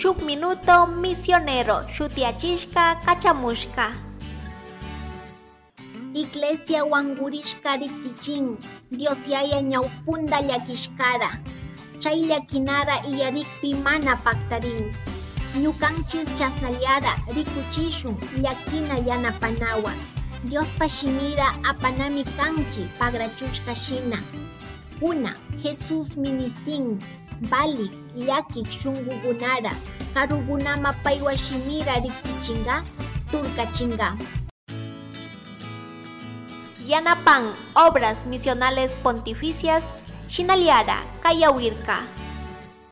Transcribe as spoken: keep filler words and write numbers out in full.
shuk minuto misionero shutiachishka kachamushka. Iglesia wangurishka riksichin, Dios yaya ñawpunda llakishkara, chay llakinara iyarikpi mana paktarin. Ñukanchis chasnallara rikuchishun llakina yanapanawan. Dios pashimira apanami kanchi pagrachushka shina. Una, Jesús ministin, balik, llakik shungugunara, karugunama paywa shimira riksichinga, turkachinga. Yanapan, obras misionales pontificias, Shinaliara, Kayawirka.